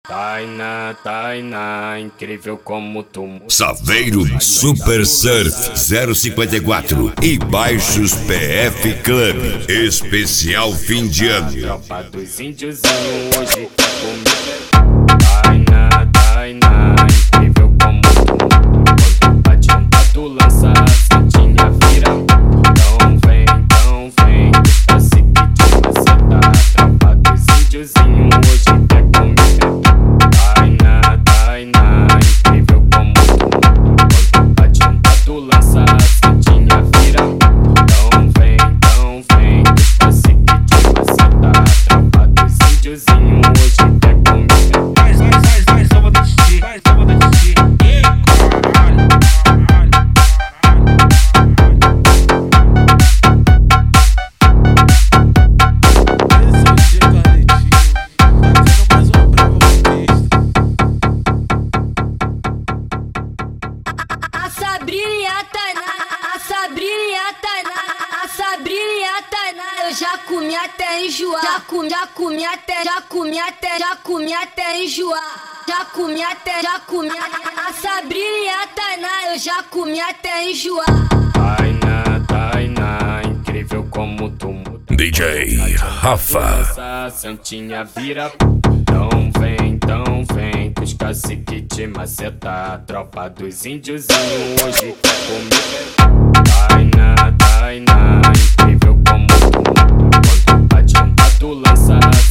Tainá, Tainá, incrível como tu. Saveiro Super Surf 054 e Baixos PF Club. Especial fim de ano. Tropa dos índiozinhos hoje quer comer. Tainá, Tainá, incrível como tu. Quando bate tu lança a santinha vira. Então vem, despace que te maceta. Tropa dos índiozinhos hoje quer comer. Tainá, Tainá, incrível como tu. Quando bate tu lança a santinha vira. Então vem, despace que te maceta. Tropa dos índiozinhos hoje quer comer. Vai, samba do Titi, vai, samba do Titi. Eu já comi até enjoar, já comi até enjoar, já comi a Sabrina e a Tainá, eu já comi até enjoar. Tainá, Tainá, incrível como tu muda. DJ Rafa. Essa santinha vira. Então vem, que os cacique te maceta. Tropa dos índiozinhos hoje quer comer. Tainá, Tainá, incrível como tu. Quando bate tu lança